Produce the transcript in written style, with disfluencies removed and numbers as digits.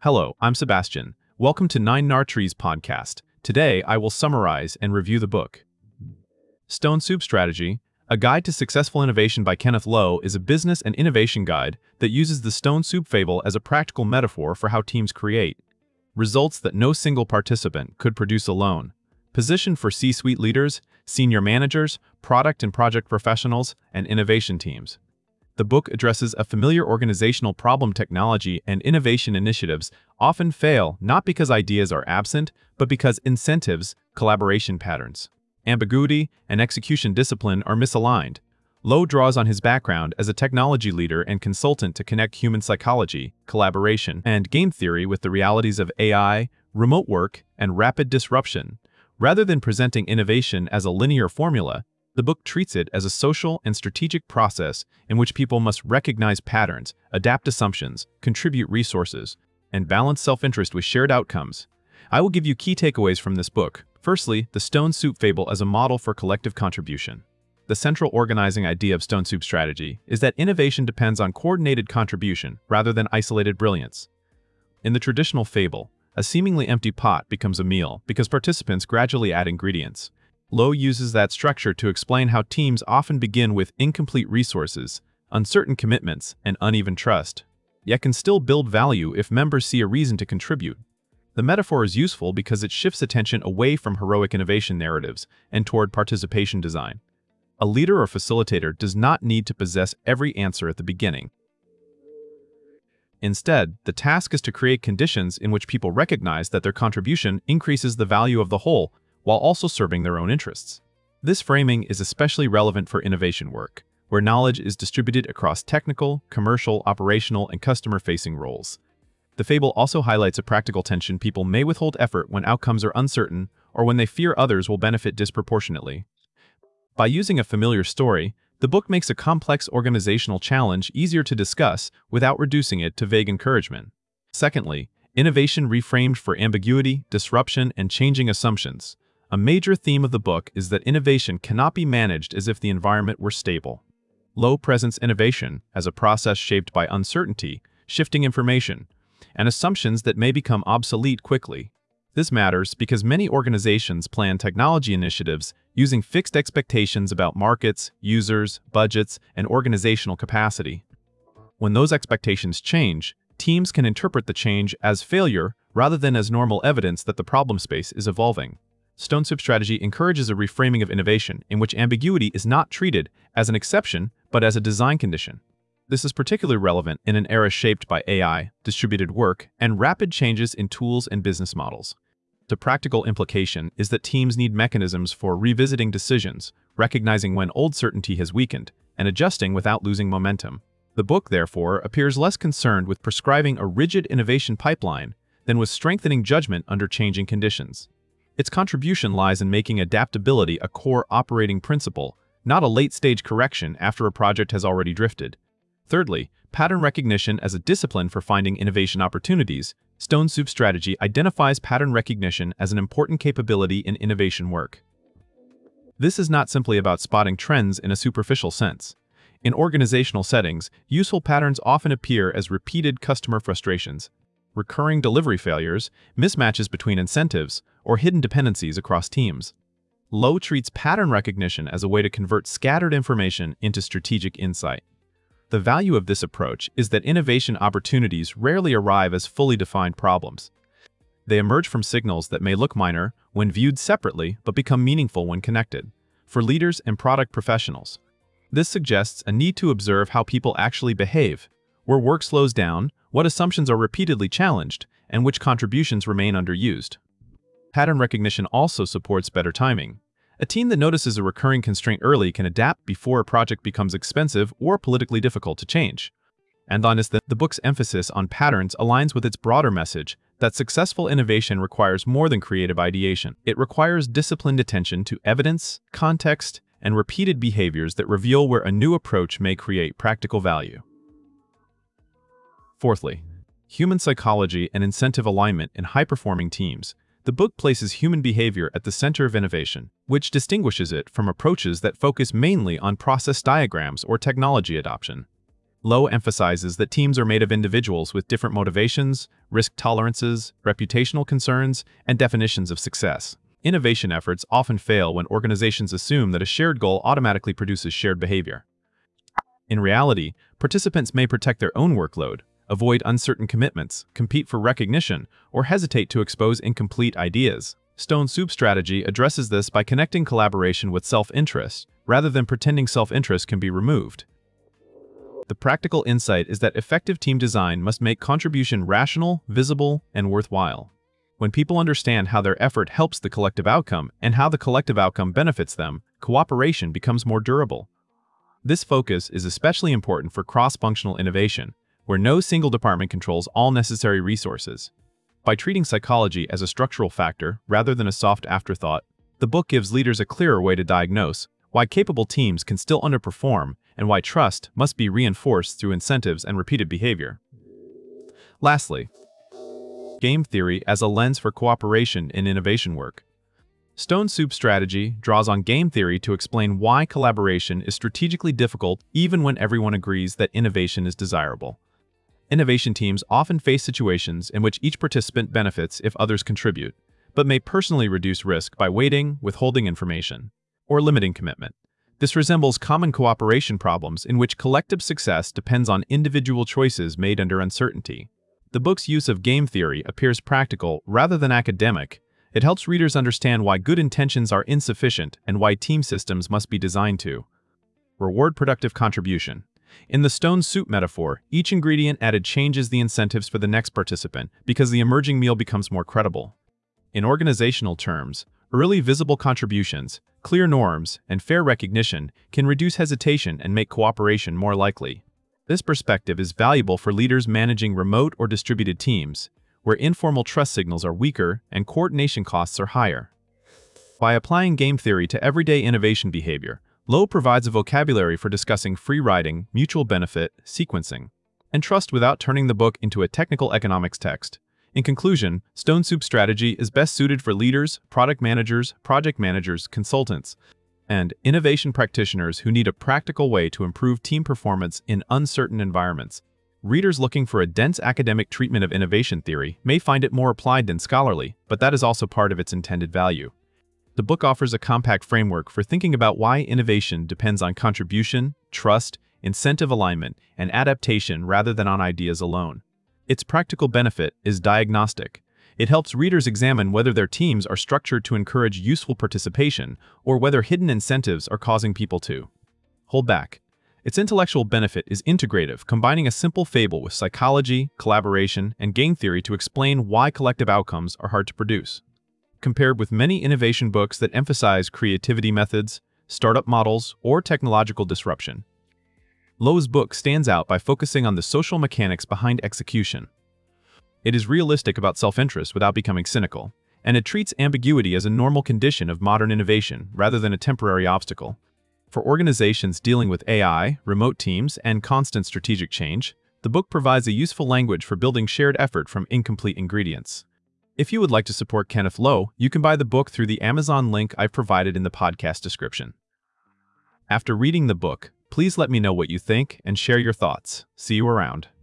Hello, I'm Sebastian. Welcome to Nine Nartrees podcast. Today, I will summarize and review the book. Stone Soup Strategy, A Guide to Successful Innovation by Kenneth Lowe is a business and innovation guide that uses the stone soup fable as a practical metaphor for how teams create results that no single participant could produce alone. Positioned for C-suite leaders, senior managers, product and project professionals, and innovation teams. The book addresses a familiar organizational problem. Technology and innovation initiatives often fail not because ideas are absent, but because incentives, collaboration patterns, ambiguity, and execution discipline are misaligned. Lowe draws on his background as a technology leader and consultant to connect human psychology, collaboration, and game theory with the realities of AI, remote work, and rapid disruption. Rather than presenting innovation as a linear formula, the book treats it as a social and strategic process in which people must recognize patterns, adapt assumptions, contribute resources, and balance self-interest with shared outcomes. I will give you key takeaways from this book. Firstly, the Stone Soup Fable as a model for collective contribution. The central organizing idea of Stone Soup Strategy is that innovation depends on coordinated contribution rather than isolated brilliance. In the traditional fable, a seemingly empty pot becomes a meal because participants gradually add ingredients. Lowe uses that structure to explain how teams often begin with incomplete resources, uncertain commitments, and uneven trust, yet can still build value if members see a reason to contribute. The metaphor is useful because it shifts attention away from heroic innovation narratives and toward participation design. A leader or facilitator does not need to possess every answer at the beginning. Instead, the task is to create conditions in which people recognize that their contribution increases the value of the whole, while also serving their own interests. This framing is especially relevant for innovation work, where knowledge is distributed across technical, commercial, operational, and customer-facing roles. The fable also highlights a practical tension: people may withhold effort when outcomes are uncertain or when they fear others will benefit disproportionately. By using a familiar story, the book makes a complex organizational challenge easier to discuss without reducing it to vague encouragement. Secondly, innovation reframed for ambiguity, disruption, and changing assumptions. A major theme of the book is that innovation cannot be managed as if the environment were stable. Lowe presents innovation as a process shaped by uncertainty, shifting information, and assumptions that may become obsolete quickly. This matters because many organizations plan technology initiatives using fixed expectations about markets, users, budgets, and organizational capacity. When those expectations change, teams can interpret the change as failure rather than as normal evidence that the problem space is evolving. Stone Soup Strategy encourages a reframing of innovation in which ambiguity is not treated as an exception but as a design condition. This is particularly relevant in an era shaped by AI, distributed work, and rapid changes in tools and business models. The practical implication is that teams need mechanisms for revisiting decisions, recognizing when old certainty has weakened, and adjusting without losing momentum. The book, therefore, appears less concerned with prescribing a rigid innovation pipeline than with strengthening judgment under changing conditions. Its contribution lies in making adaptability a core operating principle, not a late-stage correction after a project has already drifted. Thirdly, pattern recognition as a discipline for finding innovation opportunities. Stone Soup Strategy identifies pattern recognition as an important capability in innovation work. This is not simply about spotting trends in a superficial sense. In organizational settings, useful patterns often appear as repeated customer frustrations, recurring delivery failures, mismatches between incentives, or hidden dependencies across teams. Lowe treats pattern recognition as a way to convert scattered information into strategic insight. The value of this approach is that innovation opportunities rarely arrive as fully defined problems. They emerge from signals that may look minor when viewed separately but become meaningful when connected. For leaders and product professionals, this suggests a need to observe how people actually behave, where work slows down, what assumptions are repeatedly challenged, and which contributions remain underused. Pattern recognition also supports better timing. A team that notices a recurring constraint early can adapt before a project becomes expensive or politically difficult to change. And on this, the book's emphasis on patterns aligns with its broader message that successful innovation requires more than creative ideation. It requires disciplined attention to evidence, context, and repeated behaviors that reveal where a new approach may create practical value. Fourthly, human psychology and incentive alignment in high-performing teams. The book places human behavior at the center of innovation, which distinguishes it from approaches that focus mainly on process diagrams or technology adoption. Lowe emphasizes that teams are made of individuals with different motivations, risk tolerances, reputational concerns, and definitions of success. Innovation efforts often fail when organizations assume that a shared goal automatically produces shared behavior. In reality, participants may protect their own workload, avoid uncertain commitments, compete for recognition, or hesitate to expose incomplete ideas. Stone Soup strategy addresses this by connecting collaboration with self-interest, rather than pretending self-interest can be removed. The practical insight is that effective team design must make contribution rational, visible, and worthwhile. When people understand how their effort helps the collective outcome and how the collective outcome benefits them, cooperation becomes more durable. This focus is especially important for cross-functional innovation, where no single department controls all necessary resources. By treating psychology as a structural factor rather than a soft afterthought, the book gives leaders a clearer way to diagnose why capable teams can still underperform and why trust must be reinforced through incentives and repeated behavior. Lastly, game theory as a lens for cooperation in innovation work. Stone Soup strategy draws on game theory to explain why collaboration is strategically difficult even when everyone agrees that innovation is desirable. Innovation teams often face situations in which each participant benefits if others contribute, but may personally reduce risk by waiting, withholding information, or limiting commitment. This resembles common cooperation problems in which collective success depends on individual choices made under uncertainty. The book's use of game theory appears practical rather than academic. It helps readers understand why good intentions are insufficient and why team systems must be designed to reward productive contribution. In the Stone Soup metaphor, each ingredient added changes the incentives for the next participant because the emerging meal becomes more credible. In organizational terms, early visible contributions, clear norms, and fair recognition can reduce hesitation and make cooperation more likely. This perspective is valuable for leaders managing remote or distributed teams, where informal trust signals are weaker and coordination costs are higher. By applying game theory to everyday innovation behavior, Lowe provides a vocabulary for discussing free riding, mutual benefit, sequencing, and trust without turning the book into a technical economics text. In conclusion, Stone Soup strategy is best suited for leaders, product managers, project managers, consultants, and innovation practitioners who need a practical way to improve team performance in uncertain environments. Readers looking for a dense academic treatment of innovation theory may find it more applied than scholarly, but that is also part of its intended value. The book offers a compact framework for thinking about why innovation depends on contribution, trust, incentive alignment, and adaptation rather than on ideas alone. Its practical benefit is diagnostic. It helps readers examine whether their teams are structured to encourage useful participation or whether hidden incentives are causing people to hold back. Its intellectual benefit is integrative, combining a simple fable with psychology, collaboration, and game theory to explain why collective outcomes are hard to produce. Compared with many innovation books that emphasize creativity methods, startup models, or technological disruption, Lowe's book stands out by focusing on the social mechanics behind execution. It is realistic about self-interest without becoming cynical, and it treats ambiguity as a normal condition of modern innovation rather than a temporary obstacle. For organizations dealing with AI, remote teams, and constant strategic change, the book provides a useful language for building shared effort from incomplete ingredients. If you would like to support Kenneth Lowe, you can buy the book through the Amazon link I've provided in the podcast description. After reading the book, please let me know what you think and share your thoughts. See you around.